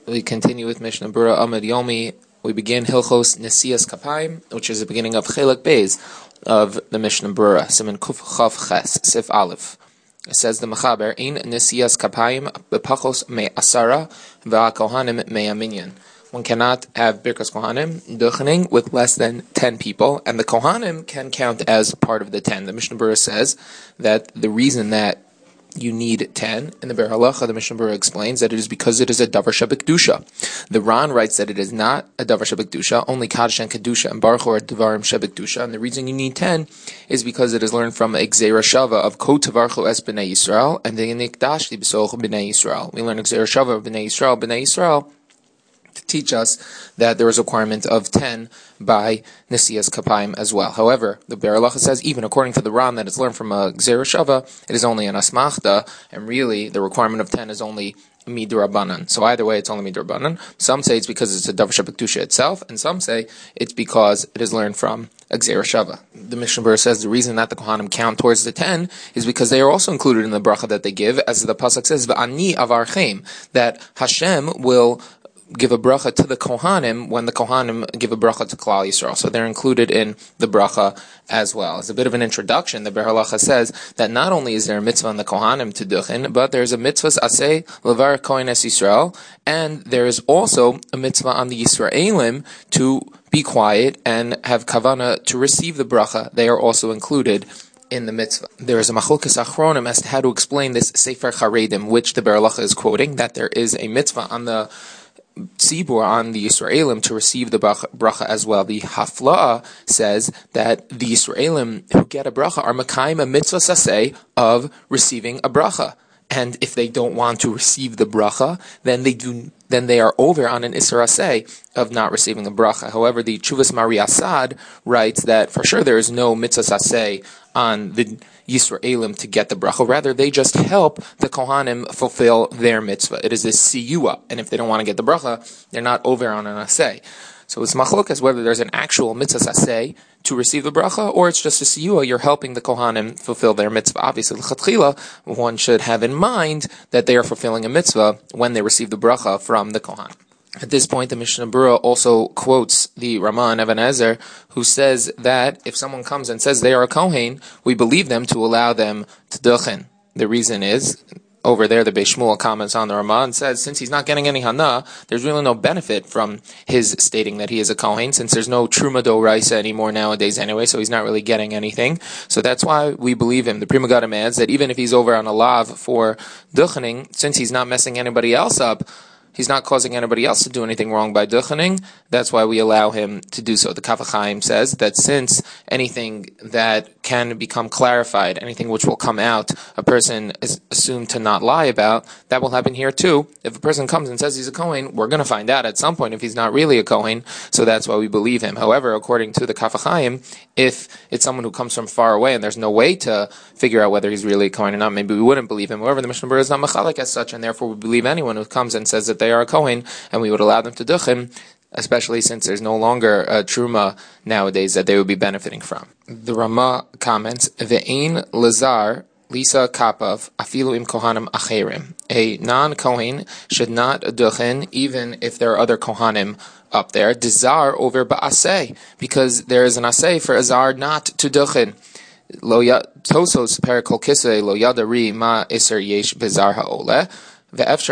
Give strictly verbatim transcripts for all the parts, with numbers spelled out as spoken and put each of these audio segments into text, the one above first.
We continue with Mishnah Berurah Amud Yomi. We begin Hilchos Nesias Kapayim, which is the beginning of Chelek Beis of the Mishnah Berurah. Siman Kuf Chav Ches Sif Aleph. It says the Mechaber, Ein Nesias Kapayim bepachos me asara v'akohanim me aminyan. One cannot have Birkas Kohanim duchening with less than ten people, and the Kohanim can count as part of the ten. The Mishnah Berurah says that the reason that you need ten. In the Ber Halacha, the Mishnah Berurah explains that it is because it is a davar shebekdusha. The Ran writes that it is not a davar shebekdusha, only kaddish and kedusha and baruch are davarim shebekdusha. And the reason you need ten is because it is learned from a gzeira shava of ko tavarchu es b'nei Yisrael and the nikdashti b'soch b'nei Yisrael. We learn gzeira shava of b'nei Yisrael, b'nei Yisrael, to teach us that there is a requirement of ten by Nesias Kapayim as well. However, the Ber Halacha says, even according to the Ram that it's learned from a Gzeira Shava, it is only an Asmachta, and really the requirement of ten is only Midrabanan. So either way, it's only Midrabanan. Some say it's because it's a Davar Shebekdusha itself, and some say it's because it is learned from a Gzeira Shava. The Mishnah Berurah says the reason that the Kohanim count towards the ten is because they are also included in the bracha that they give, as the Pasuk says, V'ani avarchem, that Hashem will give a bracha to the Kohanim when the Kohanim give a bracha to Klal Yisrael. So they're included in the bracha as well. As a bit of an introduction, the Ber Halacha says that not only is there a mitzvah on the Kohanim to duchen, but there's a mitzvah aseh levar kohen es Yisrael, and there is also a mitzvah on the Yisraelim to be quiet and have kavana to receive the bracha. They are also included in the mitzvah. There is a machlokes achronim as to how to explain this Sefer Charedim, which the Ber Halacha is quoting, that there is a mitzvah on the Tzibur, on the Yisraelim, to receive the bracha as well. The Hafla'ah says that the Yisraelim who get a bracha are makayim a mitzvah saseh of receiving a bracha. And if they don't want to receive the bracha, then they do. Then they are over on an Isra Aseh of not receiving a bracha. However, the Chuvas Mari Asad writes that for sure there is no mitzvah saseh on the Yisraelim to get the bracha. Rather, they just help the Kohanim fulfill their mitzvah. It is a siyua, and if they don't want to get the bracha, they're not over on an aseh. So it's machlokas whether there's an actual mitzvah aseh to receive the bracha, or it's just a siyua, you're helping the Kohanim fulfill their mitzvah. Obviously, l'chatchila, one should have in mind that they are fulfilling a mitzvah when they receive the bracha from the Kohanim. At this point, the Mishnah Berurah also quotes the Ramah and Even HaEzer, who says that if someone comes and says they are a Kohen, we believe them to allow them to duchen. The reason is, over there, the Beis Shmuel comments on the Ramah and says, since he's not getting any hana, there's really no benefit from his stating that he is a Kohen, since there's no Truma D'Oraisa anymore nowadays anyway, so he's not really getting anything. So that's why we believe him. The Pri Megadim adds that even if he's over on a lav for duchening, since he's not messing anybody else up, he's not causing anybody else to do anything wrong by duchening, that's why we allow him to do so. The Kaf HaChaim says that since anything that can become clarified, anything which will come out, a person is assumed to not lie about, that will happen here too. If a person comes and says he's a Kohen, we're going to find out at some point if he's not really a Kohen, so that's why we believe him. However, according to the Kaf HaChaim, if it's someone who comes from far away and there's no way to figure out whether he's really a Kohen or not, maybe we wouldn't believe him. However, the Mishnah Berurah is not mechalek as such, and therefore we believe anyone who comes and says that they are a Kohen, and we would allow them to duchen, especially since there's no longer a truma nowadays that they would be benefiting from. The Ramah comments, Ve'ein lazar lisa kapav afilu im kohanim acherim. A non-Kohen should not duchen even if there are other Kohanim up there. Dizar over ba'aseh, because there is an aseh for azar not to duchen. Lo ya tosos perikol kisei lo yadari ma iser yesh bezar ha'oleh. There is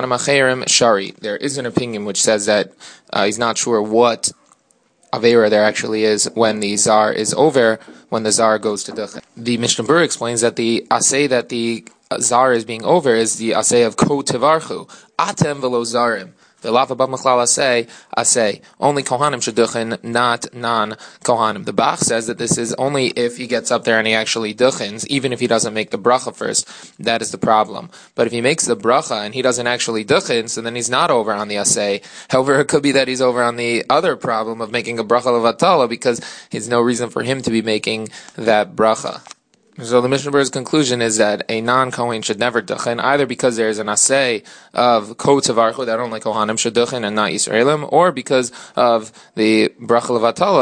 an opinion which says that uh, he's not sure what Avera there actually is when the Zar is over, when the Zar goes to Duchen. The Mishnah Berurah explains that the Aseh that the Zar is being over is the Aseh of Ko Tevarchu, Atem Velo Zarim. The Lava B'Machlal Aseh, Aseh. Only Kohanim should duchen, not non-Kohanim. The Bach says that this is only if he gets up there and he actually duchens, even if he doesn't make the bracha first. That is the problem. But if he makes the bracha and he doesn't actually duchen, so then he's not over on the Aseh. However, it could be that he's over on the other problem of making a bracha levatala, because there's no reason for him to be making that bracha. So the Mishnah Berurah's conclusion is that a non-Kohen should never duchen, either because there is an aseh of ko tavarchu that only Kohanim should duchen and not Yisraelim, or because of the bracha levatala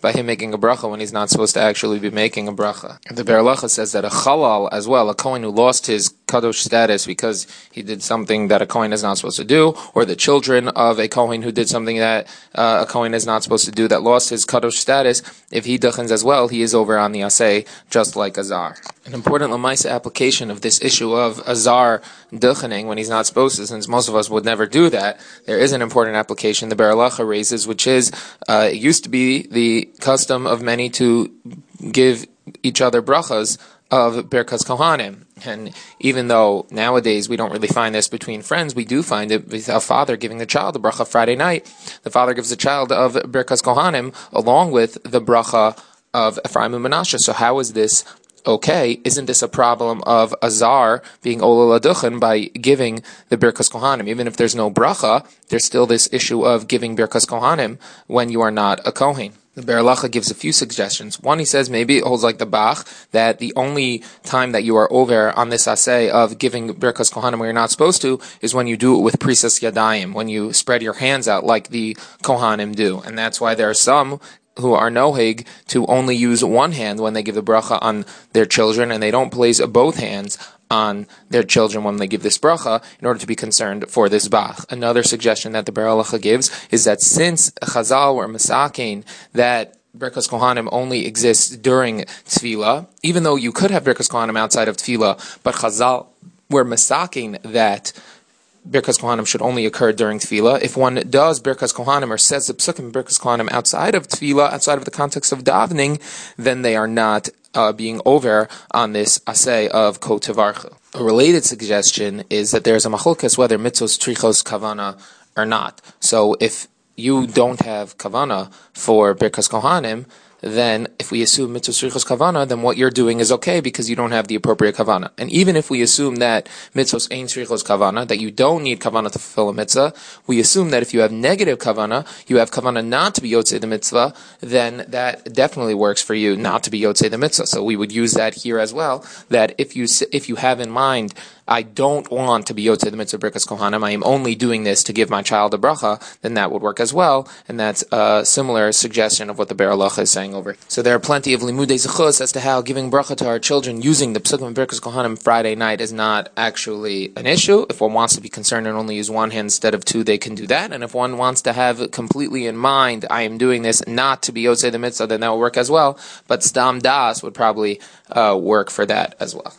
by him making a bracha when he's not supposed to actually be making a bracha. The Be'er Halacha says that a chalal as well, a kohen who lost his kadosh status because he did something that a kohen is not supposed to do, or the children of a kohen who did something that uh, a kohen is not supposed to do that lost his kadosh status, if he duchens as well, he is over on the asay, just like a zar. An important lamaisa application of this issue of a zar duchening when he's not supposed to, since most of us would never do that, there is an important application the Be'er Halacha raises, which is, uh, it used to be the custom of many to give each other brachas of Birkas Kohanim. And even though nowadays we don't really find this between friends, we do find it with a father giving the child a bracha Friday night. The father gives the child of Birkas Kohanim along with the bracha of Ephraim and Menashe. So how is this okay? Isn't this a problem of a zar being Ola Laduchen by giving the Birkas Kohanim? Even if there's no bracha, there's still this issue of giving Birkas Kohanim when you are not a Kohen. The Be'er Halacha gives a few suggestions. One, he says maybe it holds like the Bach, that the only time that you are over on this assay of giving Birkas Kohanim where you're not supposed to is when you do it with Prisas Yadayim, when you spread your hands out like the Kohanim do. And that's why there are some who are noheg to only use one hand when they give the bracha on their children, and they don't place both hands on their children when they give this bracha in order to be concerned for this bach. Another suggestion that the Be'er Halacha gives is that since Chazal were masakin that Birkas Kohanim only exists during Tefillah, even though you could have Birkas Kohanim outside of Tefillah, but Chazal were masakin that Birkas Kohanim should only occur during Tefillah. If one does Birkas Kohanim or says the Psukim Birkas Kohanim outside of Tefillah, outside of the context of davening, then they are not uh, being over on this asay of Ko Tevarchu. A related suggestion is that there's a machlokes whether mitzvos trichos kavana or not. So if you don't have kavana for Birkas Kohanim, then if we assume mitzvah shrichos kavana, then what you're doing is okay because you don't have the appropriate kavana. And even if we assume that mitzvos ein shrichos kavana, that you don't need kavana to fulfill a mitzvah, we assume that if you have negative kavana, you have kavana not to be yotzei the mitzvah, then that definitely works for you not to be yotzei the mitzvah. So we would use that here as well, that if you if you have in mind, I don't want to be yotzei the mitzvah Birkas Kohanim, I am only doing this to give my child a bracha, then that would work as well, and that's a similar suggestion of what the Be'er Halacha is saying over. So there are plenty of limudei zechus as to how giving bracha to our children using the Psukim Birkas Kohanim Friday night is not actually an issue. If one wants to be concerned and only use one hand instead of two, they can do that, and if one wants to have completely in mind, I am doing this not to be yotzei the mitzvah, then that will work as well, but stam das would probably uh, work for that as well.